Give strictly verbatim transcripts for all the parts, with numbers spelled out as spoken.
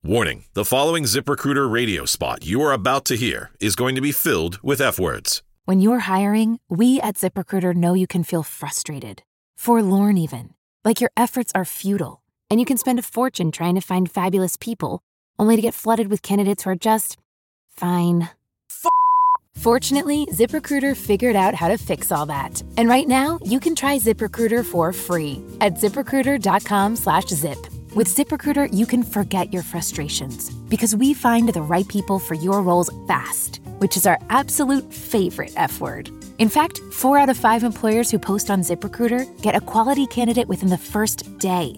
Warning, the following ZipRecruiter radio spot you are about to hear is going to be filled with F-words. When you're hiring, we at ZipRecruiter know you can feel frustrated, forlorn even, like your efforts are futile, and you can spend a fortune trying to find fabulous people, only to get flooded with candidates who are just fine. F- Fortunately, ZipRecruiter figured out how to fix all that. And right now, you can try ZipRecruiter for free at ZipRecruiter.com slash zip. With ZipRecruiter, you can forget your frustrations because we find the right people for your roles fast, which is our absolute favorite F word. In fact, four out of five employers who post on ZipRecruiter get a quality candidate within the first day.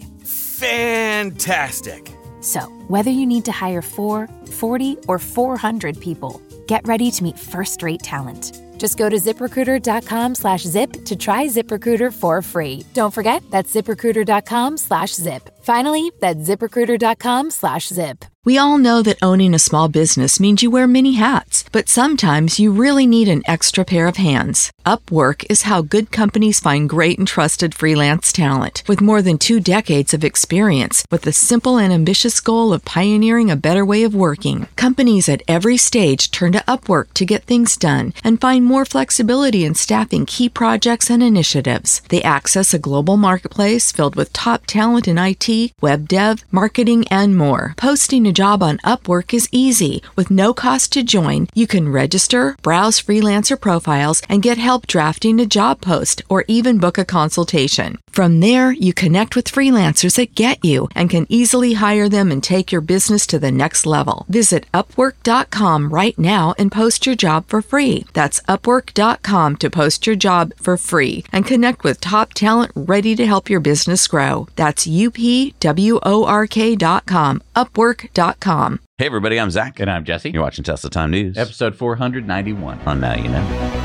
Fantastic. So, whether you need to hire four, forty, or four hundred people, get ready to meet first-rate talent. Just go to ZipRecruiter.com slash zip to try ZipRecruiter for free. Don't forget, that's ZipRecruiter.com slash zip. Finally, that's ZipRecruiter.com slash zip. We all know that owning a small business means you wear many hats, but sometimes you really need an extra pair of hands. Upwork is how good companies find great and trusted freelance talent. With more than two decades of experience, with the simple and ambitious goal of pioneering a better way of working, companies at every stage turn to Upwork to get things done and find more flexibility in staffing key projects and initiatives. They access a global marketplace filled with top talent in I T, web dev, marketing, and more. Posting a job on Upwork is easy. With no cost to join, you can register, browse freelancer profiles, and get help drafting a job post or even book a consultation. From there, you connect with freelancers that get you and can easily hire them and take your business to the next level. Visit Upwork dot com right now and post your job for free. That's Upwork dot com to post your job for free and connect with top talent ready to help your business grow. That's U P W O R K dot com. Upwork dot com. Hey everybody, I'm Zach. And I'm Jesse. You're watching Tesla Time News. Episode four ninety-one. On Now You Know.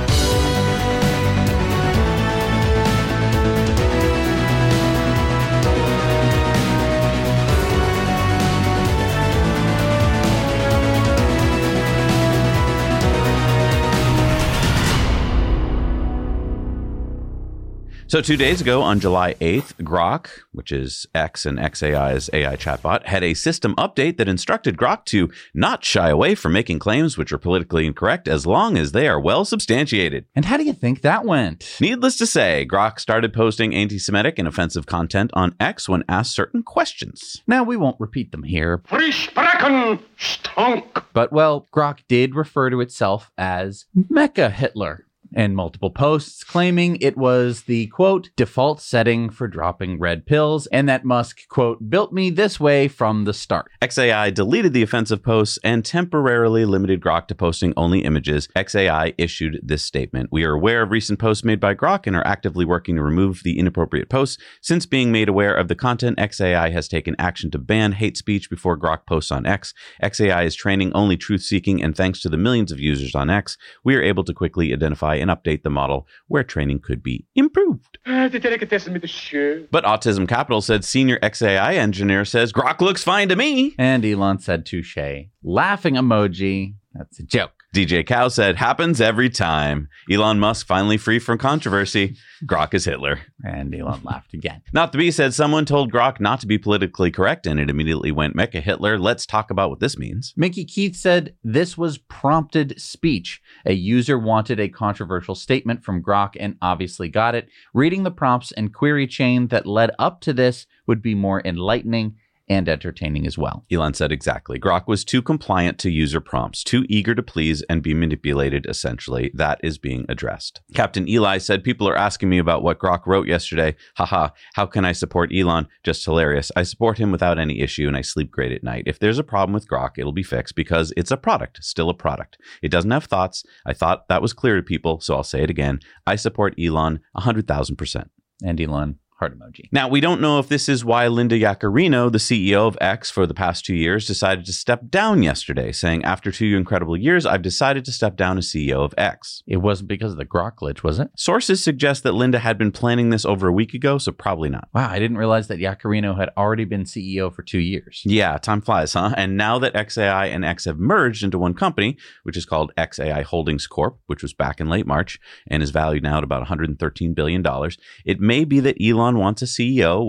So two days ago, on July eighth, Grok, which is X and X A I's A I chatbot, had a system update that instructed Grok to not shy away from making claims which are politically incorrect as long as they are well substantiated. And how do you think that went? Needless to say, Grok started posting anti-Semitic and offensive content on X when asked certain questions. Now, we won't repeat them here. Versprechen stunk. But, well, Grok did refer to itself as Mecha Hitler in multiple posts, claiming it was the, quote, default setting for dropping red pills, and that Musk, quote, built me this way from the start. X A I deleted the offensive posts and temporarily limited Grok to posting only images. X A I issued this statement. We are aware of recent posts made by Grok and are actively working to remove the inappropriate posts. Since being made aware of the content, X A I has taken action to ban hate speech before Grok posts on X. X A I is training only truth-seeking, and thanks to the millions of users on X, we are able to quickly identify and update the model where training could be improved. But Autism Capital said senior X A I engineer says Grok looks fine to me. And Elon said touche. Laughing emoji. That's a joke. D J Cow said happens every time. Elon Musk finally free from controversy. Grok is Hitler. And Elon laughed again. Not to be said someone told Grok not to be politically correct and it immediately went Mecha Hitler. Let's talk about what this means. Mickey Keith said this was prompted speech. A user wanted a controversial statement from Grok and obviously got it. Reading the prompts and query chain that led up to this would be more enlightening and entertaining as well. Elon said exactly. Grok was too compliant to user prompts, too eager to please and be manipulated, essentially. That is being addressed. Captain Eli said, people are asking me about what Grok wrote yesterday. Haha, how can I support Elon? Just hilarious. I support him without any issue and I sleep great at night. If there's a problem with Grok, it'll be fixed because it's a product, still a product. It doesn't have thoughts. I thought that was clear to people, so I'll say it again. I support Elon one hundred thousand percent. And Elon, heart emoji. Now, we don't know if this is why Linda Yaccarino, the C E O of X for the past two years, decided to step down yesterday, saying, after two incredible years, I've decided to step down as C E O of X. It wasn't because of the Grok glitch, was it? Sources suggest that Linda had been planning this over a week ago, so probably not. Wow, I didn't realize that Yaccarino had already been C E O for two years. Yeah, time flies, huh? And now that X A I and X have merged into one company, which is called X A I Holdings Corp, which was back in late March and is valued now at about one hundred thirteen billion dollars, it may be that Elon wants a C E O with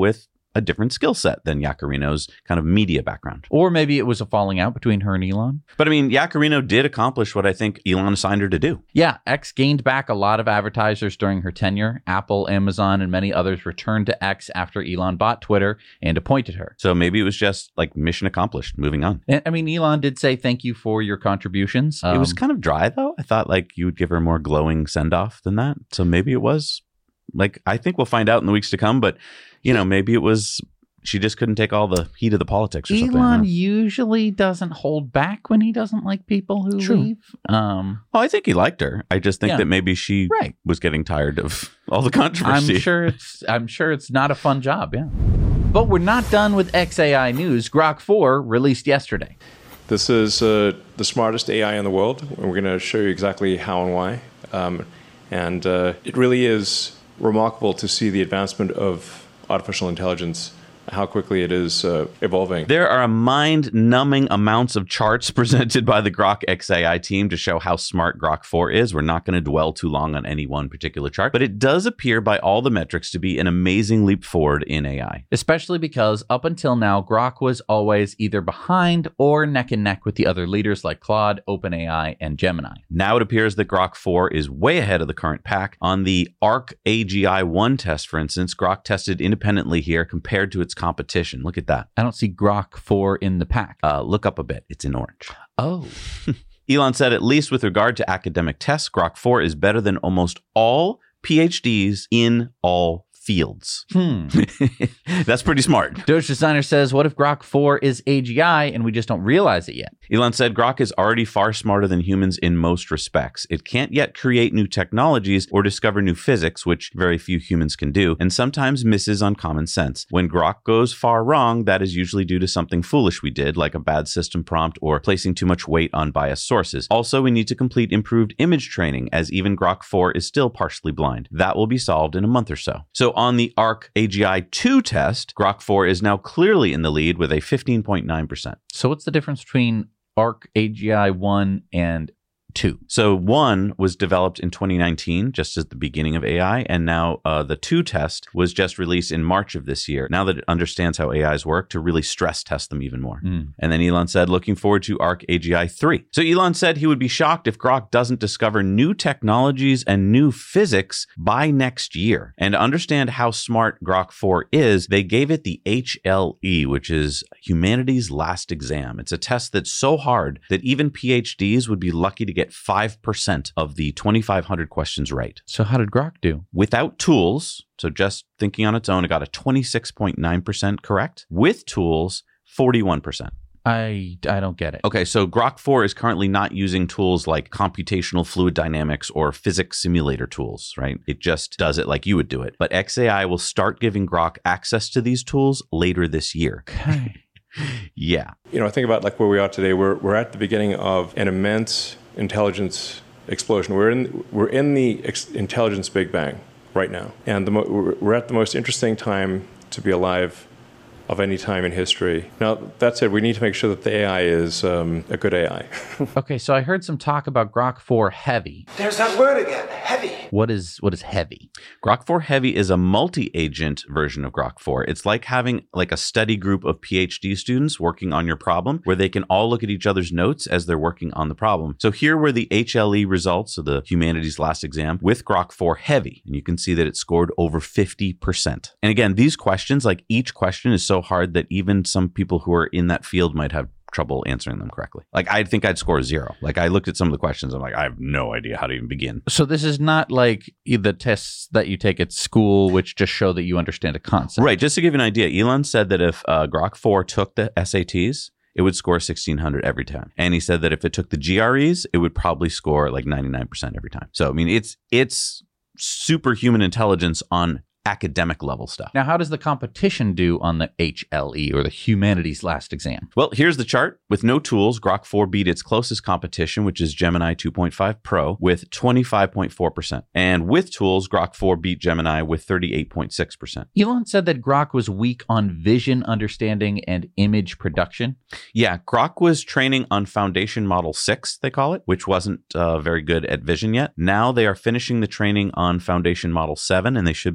a different skill set than Yacarino's kind of media background. Or maybe it was a falling out between her and Elon. But I mean, Yacarino did accomplish what I think Elon assigned her to do. Yeah, X gained back a lot of advertisers during her tenure. Apple, Amazon, and many others returned to X after Elon bought Twitter and appointed her. So maybe it was just like mission accomplished, moving on. And, I mean, Elon did say thank you for your contributions. Um, it was kind of dry, though. I thought like you would give her a more glowing send-off than that. So maybe it was like, I think we'll find out in the weeks to come, but you know, maybe it was she just couldn't take all the heat of the politics or Elon something. Elon usually doesn't hold back when he doesn't like people who True. leave. Um, oh, I think he liked her. I just think Yeah. that maybe she Right. was getting tired of all the I'm controversy. sure it's I'm sure it's not a fun job, yeah. But we're not done with X A I news. Grok four released yesterday. This is uh, the smartest A I in the world, and we're going to show you exactly how and why. Um, and uh, it really is remarkable to see the advancement of artificial intelligence, how quickly it is uh, evolving. There are mind-numbing amounts of charts presented by the Grok X A I team to show how smart Grok four is. We're not going to dwell too long on any one particular chart, but it does appear by all the metrics to be an amazing leap forward in A I. Especially because up until now, Grok was always either behind or neck and neck with the other leaders like Claude, OpenAI, and Gemini. Now it appears that Grok four is way ahead of the current pack. On the Arc A G I one test, for instance, Grok tested independently here compared to its competition. Look at that. I don't see Grok four in the pack. Uh, look up a bit. It's in orange. Oh. Elon said, at least with regard to academic tests, Grok four is better than almost all P H Ds in all fields. Hmm. That's pretty smart. Doge Designer says, what if Grok four is A G I and we just don't realize it yet? Elon said Grok is already far smarter than humans in most respects. It can't yet create new technologies or discover new physics, which very few humans can do, and sometimes misses on common sense. When Grok goes far wrong, that is usually due to something foolish we did, like a bad system prompt or placing too much weight on biased sources. Also, we need to complete improved image training, as even Grok four is still partially blind. That will be solved in a month or so. So on the Arc A G I two test, Grok four is now clearly in the lead with a fifteen point nine percent. So what's the difference between Arc A G I one and two? So one was developed in twenty nineteen, just at the beginning of A I, and now uh, the two test was just released in March of this year. Now that it understands how A Is work, to really stress test them even more. Mm. And then Elon said, looking forward to Arc A G I three. So Elon said he would be shocked if Grok doesn't discover new technologies and new physics by next year. And to understand how smart Grok four is, they gave it the H L E, which is Humanity's Last Exam. It's a test that's so hard that even P H Ds would be lucky to get get five percent of the twenty-five hundred questions right. So how did Grok do? Without tools, so just thinking on its own, it got a twenty-six point nine percent correct. With tools, forty-one percent. I, I don't get it. Okay, so Grok four is currently not using tools like computational fluid dynamics or physics simulator tools, right? It just does it like you would do it. But X A I will start giving Grok access to these tools later this year. Okay. Yeah. You know, I think about like where we are today. We're we're at the beginning of an immense intelligence explosion. We're in we're in the ex- intelligence Big Bang right now, and the mo- we're, we're at the most interesting time to be alive of any time in history. Now, that said, we need to make sure that the A I is um, a good A I. Okay, so I heard some talk about Grok four Heavy. There's that word again, heavy. What is what is Heavy? Grok four Heavy is a multi-agent version of Grok four. It's like having like a study group of P H D students working on your problem where they can all look at each other's notes as they're working on the problem. So here were the H L E results of the Humanity's Last Exam with Grok four Heavy. And you can see that it scored over fifty percent. And again, these questions, like each question is so hard that even some people who are in that field might have trouble answering them correctly. Like, I think I'd score zero. Like, I looked at some of the questions. I'm like, I have no idea how to even begin. So this is not like the tests that you take at school, which just show that you understand a concept. Right. Just to give you an idea, Elon said that if uh, Grok four took the S A Ts, it would score sixteen hundred every time. And he said that if it took the G R Es, it would probably score like ninety-nine percent every time. So, I mean, it's it's superhuman intelligence on academic level stuff. Now, how does the competition do on the H L E, or the Humanity's Last Exam? Well, here's the chart. With no tools, Grok four beat its closest competition, which is Gemini two point five Pro, with twenty-five point four percent. And with tools, Grok four beat Gemini with thirty-eight point six percent. Elon said that Grok was weak on vision understanding and image production. Yeah, Grok was training on Foundation Model six, they call it, which wasn't uh, very good at vision yet. Now they are finishing the training on Foundation Model seven, and they should be done by the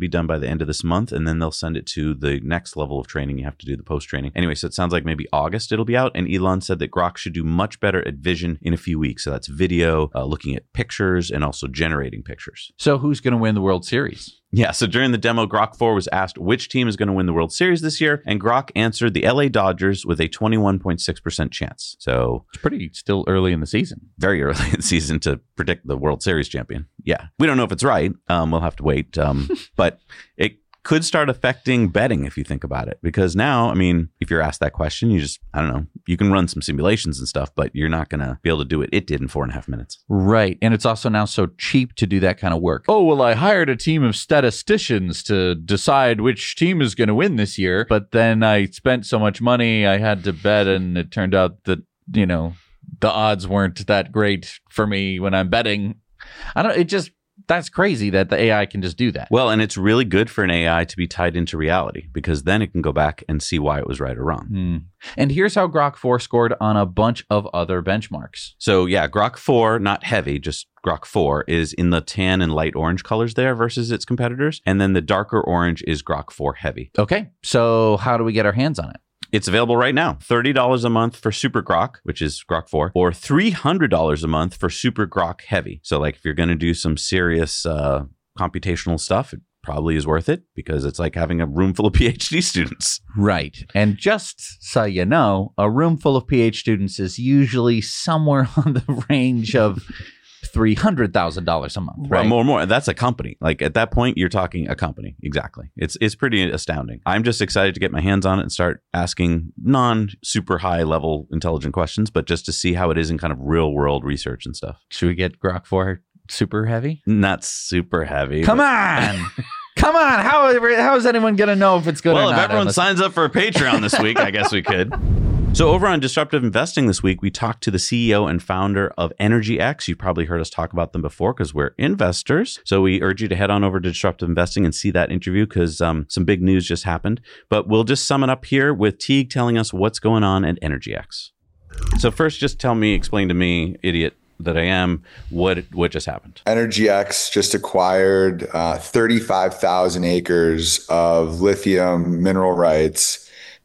the end of this month, and then they'll send it to the next level of training. You have to do the post-training. Anyway, so it sounds like maybe August it'll be out, and Elon said that Grok should do much better at vision in a few weeks. So that's video, uh, looking at pictures, and also generating pictures. So who's going to win the World Series? Yeah, so during the demo, Grok four was asked which team is going to win the World Series this year, and Grok answered the L A Dodgers with a twenty-one point six percent chance. So it's pretty still early in the season. Very early in the season to predict the World Series champion. Yeah, we don't know if it's right. Um, we'll have to wait. Um, but it could start affecting betting if you think about it. Because now, I mean, if you're asked that question, you just, I don't know, you can run some simulations and stuff, but you're not going to be able to do what it did in four and a half minutes. Right. And it's also now so cheap to do that kind of work. Oh, well, I hired a team of statisticians to decide which team is going to win this year. But then I spent so much money, I had to bet, and it turned out that, you know, the odds weren't that great for me when I'm betting. I don't, it just, that's crazy that the A I can just do that. Well, and it's really good for an A I to be tied into reality, because then it can go back and see why it was right or wrong. Mm. And here's how Grok four scored on a bunch of other benchmarks. So yeah, Grok four, not heavy, just Grok four, is in the tan and light orange colors there versus its competitors. And then the darker orange is Grok four heavy. Okay, so how do we get our hands on it? It's available right now. thirty dollars a month for Super Grok, which is Grok four, or three hundred dollars a month for Super Grok Heavy. So like if you're going to do some serious uh, computational stuff, it probably is worth it, because it's like having a room full of PhD students. Right. And just so you know, a room full of PhD students is usually somewhere on the range of three hundred thousand dollars a month, right? Well, more, more. That's a company. Like at that point, you're talking a company. Exactly. It's it's pretty astounding. I'm just excited to get my hands on it and start asking non super high level intelligent questions, but just to see how it is in kind of real world research and stuff. Should we get Grok four super heavy? Not super heavy. Come but- on. Come on. How, how is anyone going to know if it's good well, or not? Well, if everyone unless- signs up for a Patreon this week, I guess we could. So over on Disruptive Investing this week, we talked to the C E O and founder of EnergyX. You've probably heard us talk about them before because we're investors. So we urge you to head on over to Disruptive Investing and see that interview, because um, some big news just happened. But we'll just sum it up here with Teague telling us what's going on at EnergyX. So first, just tell me, explain to me, idiot that I am, what what just happened. EnergyX just acquired uh, thirty-five thousand acres of lithium mineral rights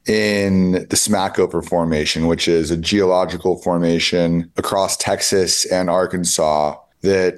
in the Smackover Formation, which is a geological formation across Texas and Arkansas that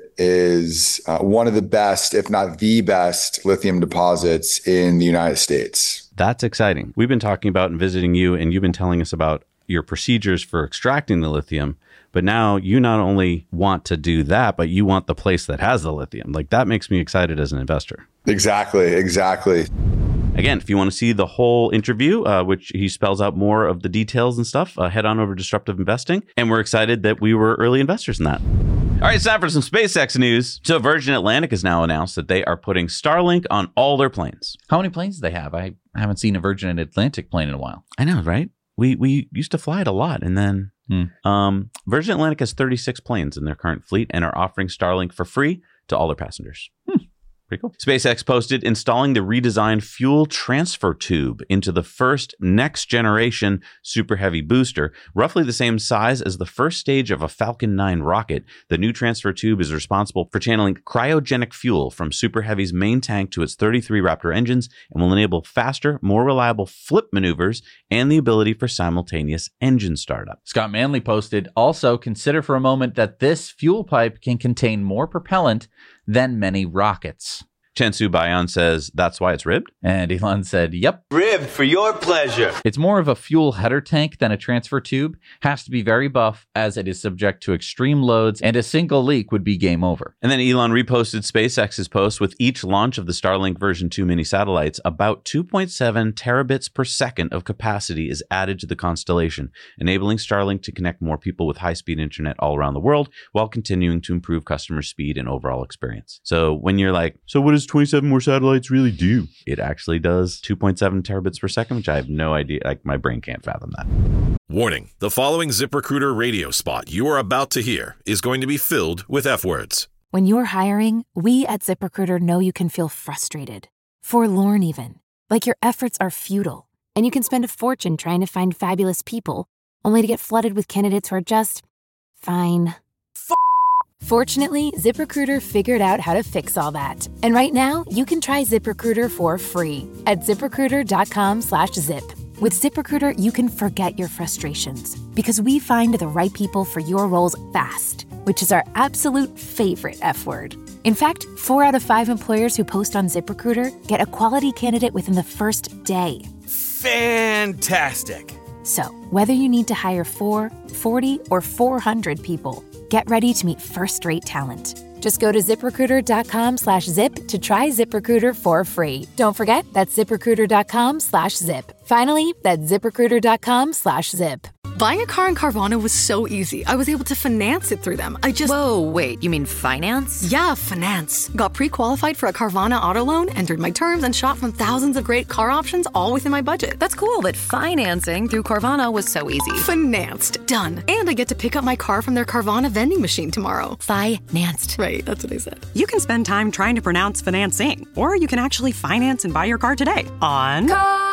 is uh, one of the best, if not the best, lithium deposits in the United States. That's exciting. We've been talking about and visiting you, and you've been telling us about your procedures for extracting the lithium. But now you not only want to do that, but you want the place that has the lithium. Like, that makes me excited as an investor. Exactly, exactly. Again, if you want to see the whole interview, uh, which he spells out more of the details and stuff, uh, head on over to Disruptive Investing. And we're excited that we were early investors in that. All right, it's time for some SpaceX news. So Virgin Atlantic has now announced that they are putting Starlink on all their planes. How many planes do they have? I haven't seen a Virgin Atlantic plane in a while. I know, right? We we used to fly it a lot, and then hmm. um, Virgin Atlantic has thirty-six planes in their current fleet and are offering Starlink for free to all their passengers. Hmm. Pretty cool. SpaceX posted installing the redesigned fuel transfer tube into the first next generation Super Heavy booster, roughly the same size as the first stage of a Falcon nine rocket. The new transfer tube is responsible for channeling cryogenic fuel from Super Heavy's main tank to its thirty-three Raptor engines, and will enable faster, more reliable flip maneuvers and the ability for simultaneous engine startup. Scott Manley posted, also consider for a moment that this fuel pipe can contain more propellant than many rockets. Chensu Bayan says that's why it's ribbed. And Elon said, yep. Ribbed for your pleasure. It's more of a fuel header tank than a transfer tube. Has to be very buff as it is subject to extreme loads, and a single leak would be game over. And then Elon reposted SpaceX's post with each launch of the Starlink version two mini satellites. About two point seven terabits per second of capacity is added to the constellation, enabling Starlink to connect more people with high-speed internet all around the world while continuing to improve customer speed and overall experience. So when you're like, so what is twenty-seven more satellites really do? It actually does two point seven terabits per second, which I have no idea. Like, my brain can't fathom that. Warning, the following ZipRecruiter radio spot you are about to hear is going to be filled with F words. When you're hiring, we at ZipRecruiter know you can feel frustrated, forlorn even, like your efforts are futile, and you can spend a fortune trying to find fabulous people, only to get flooded with candidates who are just fine. Fortunately, ZipRecruiter figured out how to fix all that. And right now, you can try ZipRecruiter for free at ZipRecruiter.com slash zip. With ZipRecruiter, you can forget your frustrations because we find the right people for your roles fast, which is our absolute favorite F word. In fact, four out of five employers who post on ZipRecruiter get a quality candidate within the first day. Fantastic. So, whether you need to hire four, forty, or four hundred people, get ready to meet first-rate talent. Just go to ZipRecruiter.com slash zip to try ZipRecruiter for free. Don't forget, that's ZipRecruiter.com slash zip. Finally, that's ZipRecruiter.com slash zip. Buying a car in Carvana was so easy. I was able to finance it through them. I just... Whoa, wait, you mean finance? Yeah, finance. Got pre-qualified for a Carvana auto loan, entered my terms, and shot from thousands of great car options, all within my budget. That's cool, but financing through Carvana was so easy. Financed. Done. And I get to pick up my car from their Carvana vending machine tomorrow. Financed. Right, that's what I said. You can spend time trying to pronounce financing, or you can actually finance and buy your car today on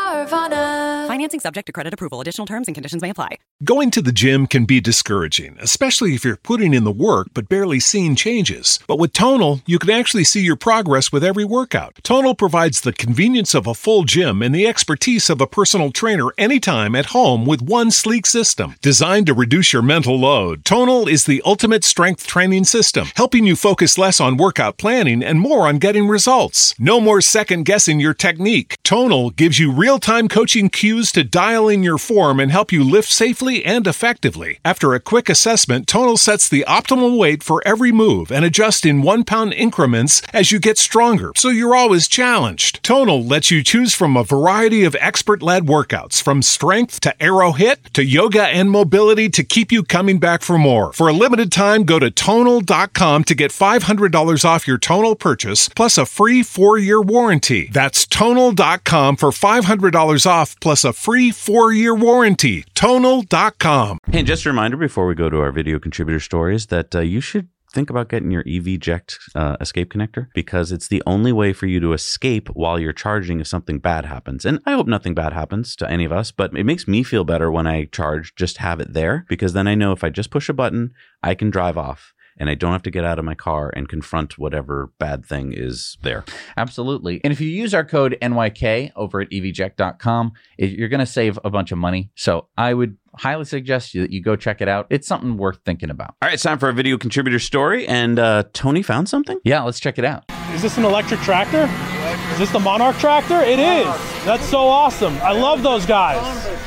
Carvana. Financing subject to credit approval. Additional terms and conditions may apply. Going to the gym can be discouraging, especially if you're putting in the work but barely seeing changes. But with Tonal, you can actually see your progress with every workout. Tonal provides the convenience of a full gym and the expertise of a personal trainer anytime at home with one sleek system. Designed to reduce your mental load, Tonal is the ultimate strength training system, helping you focus less on workout planning and more on getting results. No more second-guessing your technique. Tonal gives you real-time coaching cues to dial in your form and help you lift safely and effectively. After a quick assessment, Tonal sets the optimal weight for every move and adjusts in one-pound increments as you get stronger, so you're always challenged. Tonal lets you choose from a variety of expert-led workouts, from strength to aero hit to yoga and mobility, to keep you coming back for more. For a limited time, go to Tonal dot com to get five hundred dollars off your Tonal purchase, plus a free four-year warranty. That's Tonal dot com for five hundred dollars off, plus a free four-year warranty. Tonal dot com. Hey, just a reminder before we go to our video contributor stories that uh, you should think about getting your EVject uh, escape connector, because it's the only way for you to escape while you're charging if something bad happens. And I hope nothing bad happens to any of us, but it makes me feel better when I charge, just have it there, because then I know if I just push a button, I can drive off. And I don't have to get out of my car and confront whatever bad thing is there. Absolutely. And if you use our code N Y K over at evject dot com, you're going to save a bunch of money. So I would highly suggest you that you go check it out. It's something worth thinking about. All right, it's time for a video contributor story. And uh, Tony found something? Yeah, let's check it out. Is this an electric tractor? Is this the Monarch tractor? It is. That's so awesome. I love those guys.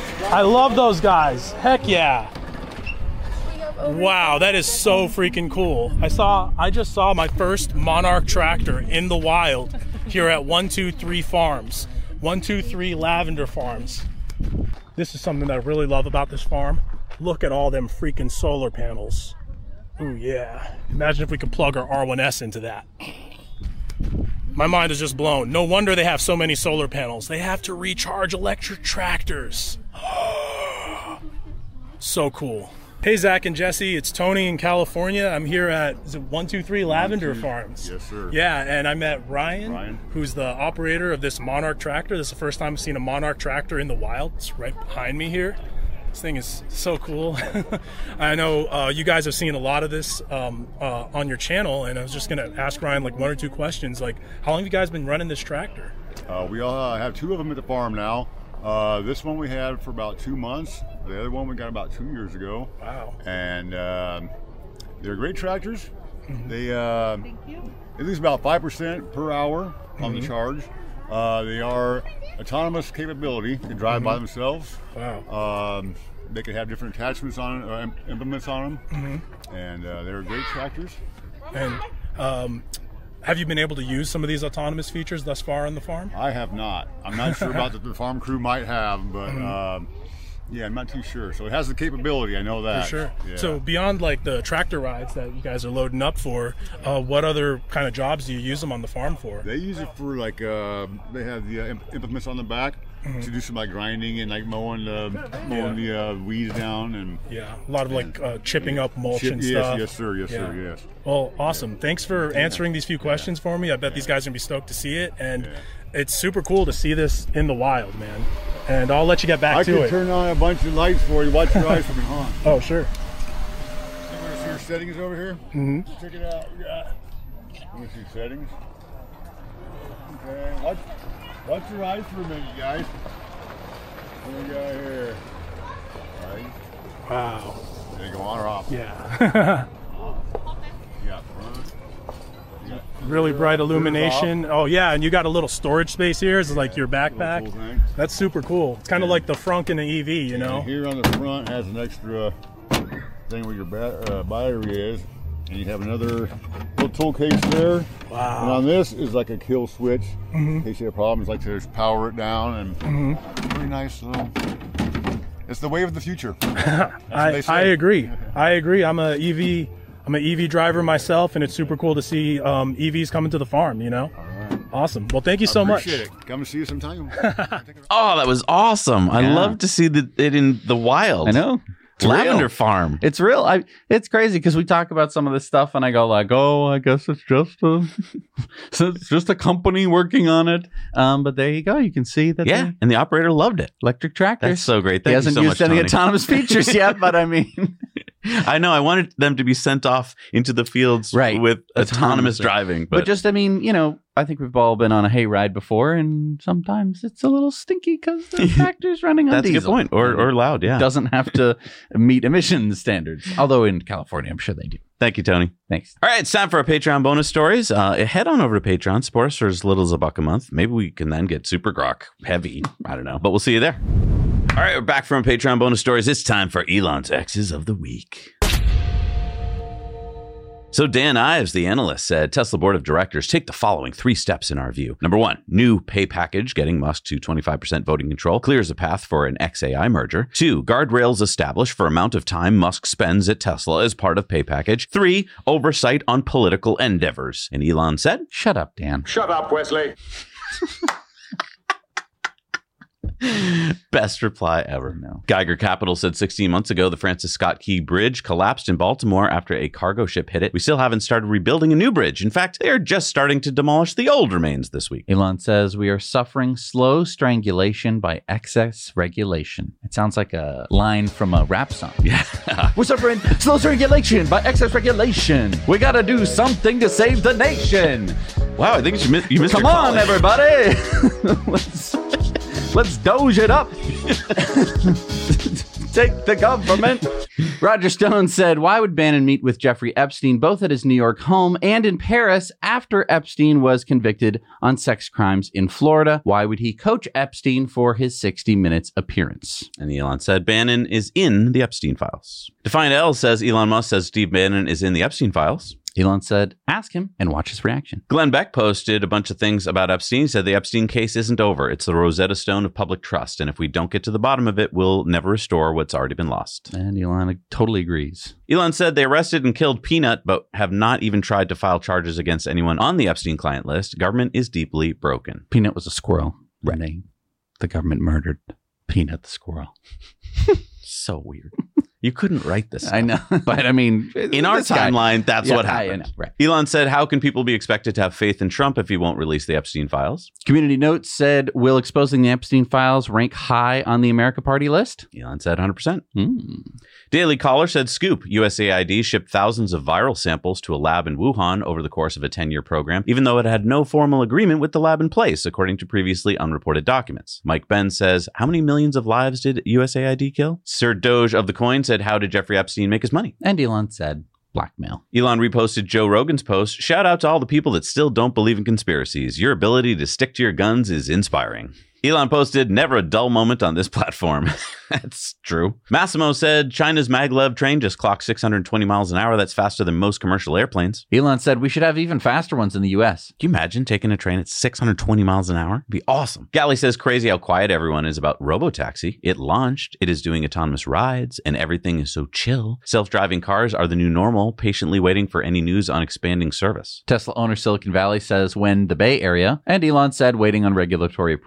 I love those guys. Heck yeah. Wow, that is so freaking cool. I saw, I just saw my first Monarch tractor in the wild here at one two three Farms. one two three Lavender Farms. This is something that I really love about this farm. Look at all them freaking solar panels. Ooh, yeah. Imagine if we could plug our R one S into that. My mind is just blown. No wonder they have so many solar panels. They have to recharge electric tractors. So cool. Hey, Zach and Jesse, it's Tony in California. I'm here at, is it one two three Lavender Farms? Yes, sir. Yeah, and I met Ryan, Ryan, who's the operator of this Monarch tractor. This is the first time I've seen a Monarch tractor in the wild. It's right behind me here. This thing is so cool. I know uh, you guys have seen a lot of this um, uh, on your channel, and I was just going to ask Ryan like one or two questions. Like, how long have you guys been running this tractor? Uh, we all uh, have two of them at the farm now. Uh, this one we had for about two months. The other one we got about two years ago. Wow. And um, they're great tractors. Mm-hmm. They uh, at least about five percent per hour on mm-hmm. the charge. Uh, they are autonomous capability. They can drive mm-hmm. by themselves. Wow. Um, they can have different attachments on uh, implements on them. Mm-hmm. And uh, they're great tractors. And um, have you been able to use some of these autonomous features thus far on the farm? I have not. I'm not sure about that the farm crew might have, but mm-hmm. um, yeah, I'm not too sure. So it has the capability, I know that. For sure. Yeah. So beyond like the tractor rides that you guys are loading up for, uh, what other kind of jobs do you use them on the farm for? They use it for like, uh, they have the uh, implements on the back mm-hmm. to do some like grinding and like mowing the, mowing yeah. the uh, weeds down. And yeah, a lot of like uh, chipping up mulch chip, and yes, stuff. Yes, sir. Yes, yeah. sir. Yes. Well, awesome. Thanks for answering these few questions for me. I bet these guys are going to be stoked to see it. And yeah. it's super cool to see this in the wild, man. And I'll let you get back I to it. I can turn on a bunch of lights for you. Watch your eyes from behind. Oh, sure. see your settings over here? Mm-hmm. Check it out. We got. Let me see settings. Okay. Watch, watch your eyes for a minute, guys. What we got here? Right. Wow. They go on or off? Yeah. You got front. You got really bright illumination. Oh yeah, and you got a little storage space here. It's like your backpack. Cool. That's super cool. It's kind of yeah. like the frunk in the E V, you know. And here on the front has an extra thing where your ba- uh, battery is, and you have another little tool case there. Wow. And on this is like a kill switch mm-hmm. in case you have problems. Like to just power it down, and mm-hmm. it's pretty nice little. It's the way of the future. I, I agree. I agree. I'm a E V. I'm an E V driver myself, and it's super cool to see um, E Vs coming to the farm. You know. All right. Awesome. Well, thank you so I much. Appreciate it. Come and see you sometime. Oh, that was awesome. I Yeah. love to see the, it in the wild. I know. It's Lavender real. Farm. It's real. I. It's crazy because we talk about some of this stuff, and I go like, "Oh, I guess it's just a, it's just a company working on it." Um, but there you go. You can see that. Yeah, they, and the operator loved it. Electric tractors. That's so great. Thank he hasn't you so used much, any Tony. autonomous features yet, but I mean, I know. I wanted them to be sent off into the fields Right. with autonomous, Autonomous. driving, but, but, just I mean, you know, I think we've all been on a hayride before, and sometimes it's a little stinky because the tractor's running on that's a diesel. good point. Or or loud. Yeah. Doesn't have to meet emissions standards. Although in California, I'm sure they do. Thank you, Tony. Thanks. All right, it's time for our Patreon bonus stories. Uh, head on over to Patreon, support us for as little as a buck a month. Maybe we can then get super grok heavy. I don't know, but we'll see you there. All right, we're back from Patreon bonus stories. It's time for Elon's X's of the Week. So Dan Ives, the analyst, said Tesla board of directors take the following three steps in our view. Number one, new pay package getting Musk to twenty-five percent voting control clears a path for an X A I merger. Two, guardrails established for amount of time Musk spends at Tesla as part of pay package. Three, oversight on political endeavors. And Elon said, "Shut up, Dan. Shut up, Wesley." Best reply ever. No. Geiger Capital said sixteen months ago the Francis Scott Key Bridge collapsed in Baltimore after a cargo ship hit it. We still haven't started rebuilding a new bridge. In fact, they are just starting to demolish the old remains this week. Elon says we are suffering slow strangulation by excess regulation. It sounds like a line from a rap song. Yeah. We're suffering slow strangulation by excess regulation. We got to do something to save the nation. Wow, I think you missed, you missed Come your on, calling. everybody. let's, let's doge it up. Take the government. Roger Stone said, why would Bannon meet with Jeffrey Epstein both at his New York home and in Paris after Epstein was convicted on sex crimes in Florida? Why would he coach Epstein for his sixty minutes appearance? And Elon said Bannon is in the Epstein files. Defiant L says Elon Musk says Steve Bannon is in the Epstein files. Elon said, ask him and watch his reaction. Glenn Beck posted a bunch of things about Epstein. He said the Epstein case isn't over. It's the Rosetta Stone of public trust. And if we don't get to the bottom of it, we'll never restore what's already been lost. And Elon totally agrees. Elon said they arrested and killed Peanut, but have not even tried to file charges against anyone on the Epstein client list. Government is deeply broken. Peanut was a squirrel. Renee, the government murdered Peanut the squirrel. So weird. You couldn't write this. I know, but I mean, in our timeline, guy. that's yeah, what happened. I know, right. Elon said, how can people be expected to have faith in Trump if he won't release the Epstein files? Community Notes said, will exposing the Epstein files rank high on the America Party list? Elon said one hundred percent. Mm. Daily Caller said, Scoop, U S A I D shipped thousands of viral samples to a lab in Wuhan over the course of a ten-year program, even though it had no formal agreement with the lab in place, according to previously unreported documents. Mike Ben says, how many millions of lives did U S A I D kill? Sir Doge of the Coin said, how did Jeffrey Epstein make his money? And Elon said, blackmail. Elon reposted Joe Rogan's post. Shout out to all the people that still don't believe in conspiracies. Your ability to stick to your guns is inspiring. Elon posted, never a dull moment on this platform. That's true. Massimo said, China's maglev train just clocked six hundred twenty miles an hour. That's faster than most commercial airplanes. Elon said, we should have even faster ones in the U S. Can you imagine taking a train at six hundred twenty miles an hour? It'd be awesome. Galley says, crazy how quiet everyone is about Robotaxi. It launched, it is doing autonomous rides, and everything is so chill. Self-driving cars are the new normal, patiently waiting for any news on expanding service. Tesla owner Silicon Valley says, when the Bay Area. And Elon said, waiting on regulatory approvals.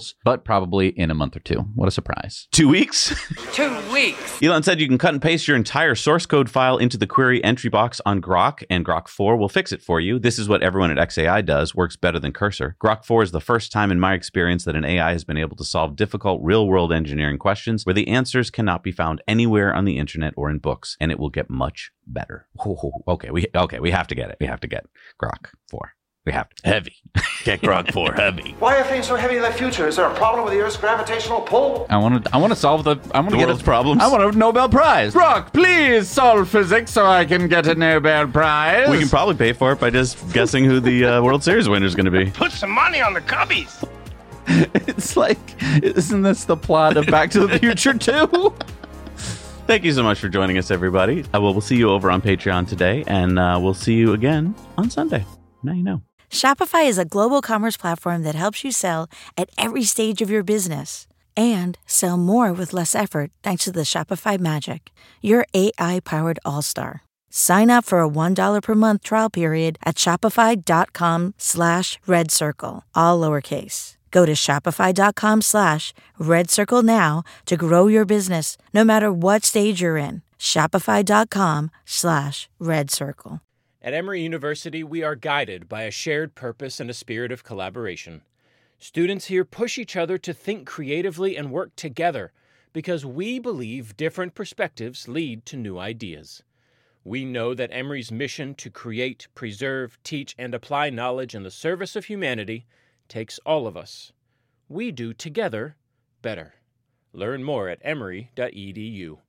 knows? But probably in a month or two. What a surprise. Two weeks? Two weeks. Elon said you can cut and paste your entire source code file into the query entry box on Grok, and Grok four will fix it for you. This is what everyone at X A I does. Works better than Cursor. Grok four is the first time in my experience that an A I has been able to solve difficult real-world engineering questions where the answers cannot be found anywhere on the internet or in books, and it will get much better. Okay, we okay, we have to get it. We have to get Grok four. We have to. Heavy. Get Grok four heavy. Why are things so heavy in the future? Is there a problem with the Earth's gravitational pull? I want to. I want to solve the. I want to get world's a, problems. I want a Nobel Prize. Grok, please solve physics so I can get a Nobel Prize. We can probably pay for it by just guessing who the uh, World Series winner is going to be. Put some money on the Cubbies. It's like, isn't this the plot of Back to the Future too? Thank you so much for joining us, everybody. Uh, we'll, we'll see you over on Patreon today, and uh, we'll see you again on Sunday. Now you know. Shopify is a global commerce platform that helps you sell at every stage of your business and sell more with less effort thanks to the Shopify Magic, your A I-powered all-star. Sign up for a one dollar per month trial period at shopify.com slash red circle, all lowercase. Go to shopify.com slash red circle now to grow your business no matter what stage you're in. Shopify.com slash red circle. At Emory University, we are guided by a shared purpose and a spirit of collaboration. Students here push each other to think creatively and work together because we believe different perspectives lead to new ideas. We know that Emory's mission to create, preserve, teach, and apply knowledge in the service of humanity takes all of us. We do together better. Learn more at emory dot e d u.